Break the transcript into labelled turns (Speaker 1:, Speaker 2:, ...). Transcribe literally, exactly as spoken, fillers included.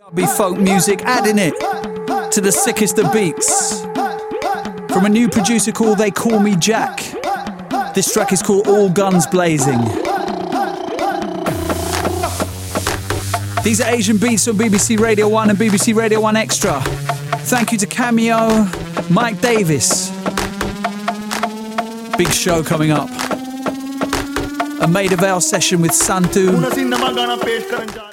Speaker 1: Be folk music, adding it to the sickest of beats. From a new producer called They Call Me Jack. This track is called All Guns Blazing. These are Asian Beats on B B C Radio one and B B C Radio one Extra. Thank you to Cameo, Mike Davis. Big show coming up. A Maida Vale session with Santu.